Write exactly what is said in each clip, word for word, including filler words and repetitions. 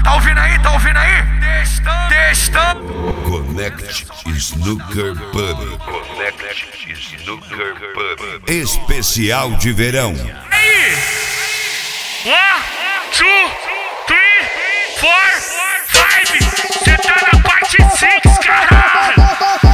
Tá ouvindo aí? Tá ouvindo aí? Testando, testando. Connect Snooker Pub. Connect Snooker Pub. Especial de verão. Aí! One, two, three, four, five. Cê tá na parte seis, caralho!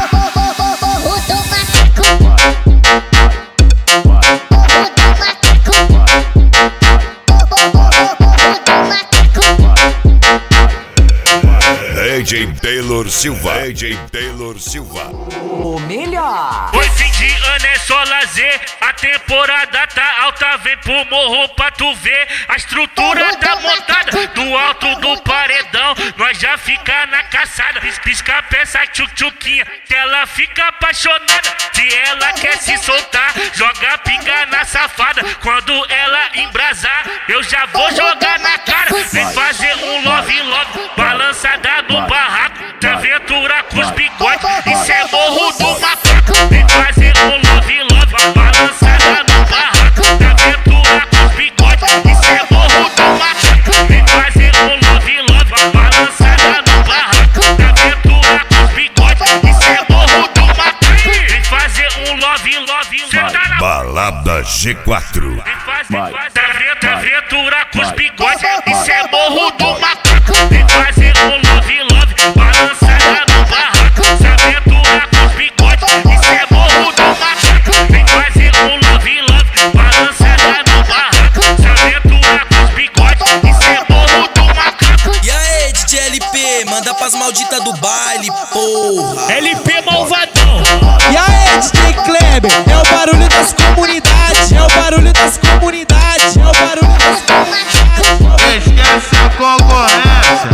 D J Taylor Silva. D J Taylor Silva. O melhor. Oi, fim de ano é só lazer. A temporada tá alta, vem pro morro pra tu ver. A estrutura tá montada do alto do paredão. Nós já fica na caçada. Pisca a peça tchuk-tchuquinha, que ela fica apaixonada. Se ela quer se soltar, joga pinga na safada. Quando ela embrasar, eu já vou jogar na cara. Vem fazer um love love, balançada no barraco. Se aventura com os bigodes, isso é morro do macaco. Vem fazer um love love, balançada no barraco. Se aventura com os bigodes, isso é morro do macaco. Vem fazer um love love, balançada no barraco. Se aventura com os bigodes, isso é morro do macaco. Vem fazer um love love, cê tá na Balada G quatro. Vem fazer, fazer aventura com os bigodes, isso é morro do macaco. Vem fazer um love love, balançada no barraco. Se aventura com os bigodes, isso é morro do macaco. Vem fazer um love love, balançada no barraco. Se aventura com os bigodes, isso é morro do macaco. E aí, D J L P, manda pras malditas do baile, porra. L P malvadão. E aí, D J Kleber, é o barulho das comunidades, é o barulho das comunidades, é o barulho das comunidades. Esquece a concorrência.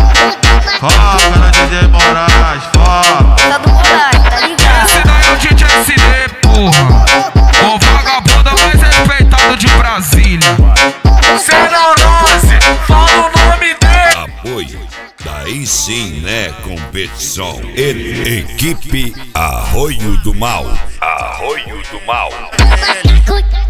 Foca no D J Moraes, foca. Tá do Moraes, tá ligado? Esse daí é o D J S D, porra. O vagabundo mais respeitado de Brasília. zero onze, fala o nome dele. Apoio. Daí sim, né, competição. E- Equipe Arroio do Mal. Arroio do Mal.